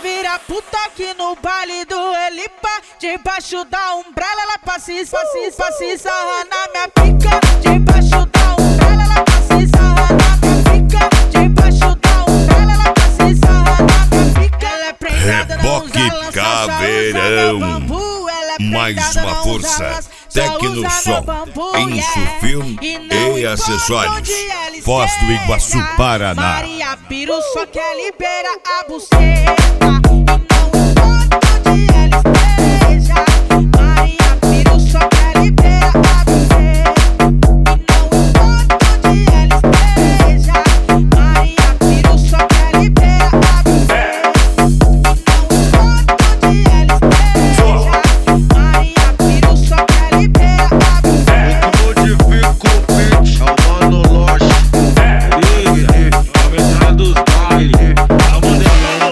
vira puta aqui no baile do Elipa. Debaixo da umbrella ela passa e sarra na minha pica. Debaixo da umbrella ela passa e sarra na minha pica. Debaixo da umbrella ela passa e sarra na minha pica. Ela é prendada, não usa lança, Caveirão. bambu. Ela é Mais prendada, uma não usa força. lança, Tecnosom, Insufilme e acessórios. Foz do Iguaçu, Paraná. Maria Piru só quer liberar a buceta e não importa onde ela esteja. Maria Piru só quer liberar a buceta e não importa onde ela esteja. Maria Piru só quer liberar a buceta e não importa onde ela esteja. Maria Piru só quer liberar a buceta. Modifico o beat, é o Mano Loche. A metade dos baile, a modelão.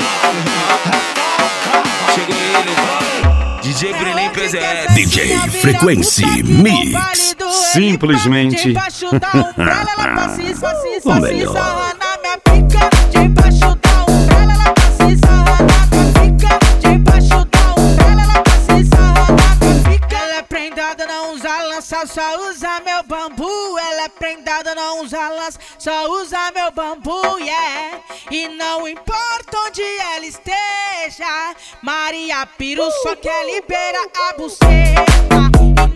Chegou ele, DJ Brenin PZS. DJ Frequency Mix. Simplesmente Debaixo da umbrella ela passa e o melhor. sarra na minha pica. Debaixo da umbrella ela passa e sarra na minha pica. Debaixo da umbrella ela passa e sarra na minha pica. Ela é prendada, não usa lança, só usa meu bambu. Ela é prendada, não usa lança, só usa meu bambu, yeah. E não importa onde ela esteja, Maria Piru só quer liberar a buceta.